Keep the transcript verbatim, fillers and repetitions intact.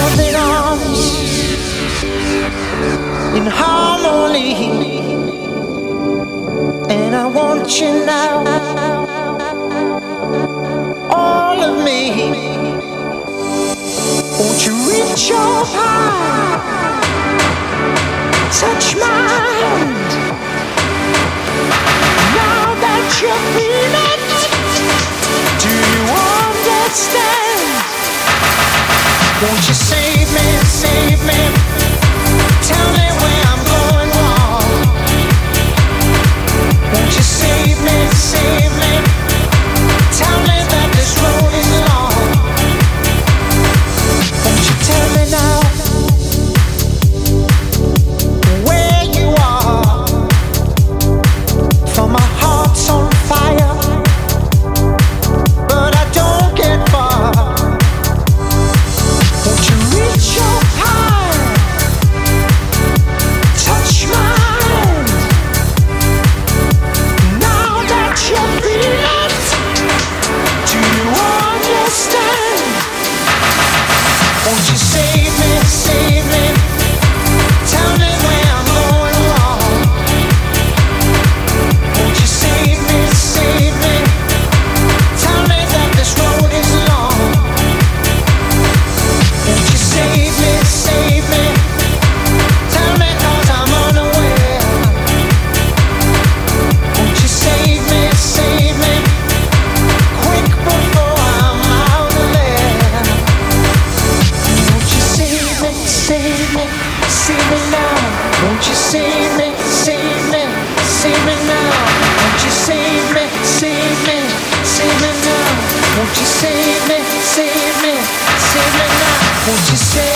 loving arms in harmony, and I want you now, all of me. Won't you reach your hand, touch my hand, now that you're feeling it, do you understand? Won't you save me, save me, tell me where I'm going wrong. Won't you save me, save me, tell me that this road is long. Won't you tell me now where you are, for my heart's on fire, but I don't get far. Won't you reach your hand, touch my hand, now that you're feeling it, do you understand? Won't you save me, save me, tell me where I'm going wrong. Won't you save me, save me, tell me that this road is long. Won't you save me, save me, tell me 'cause I'm unaware. Won't you save me, save me, quick before I'm out of there. Won't you save me, save me, save me now. Won't you save me, save me, save me now. Won't you save me, save me, save me now. Won't you save me, save me, save me now. Won't you save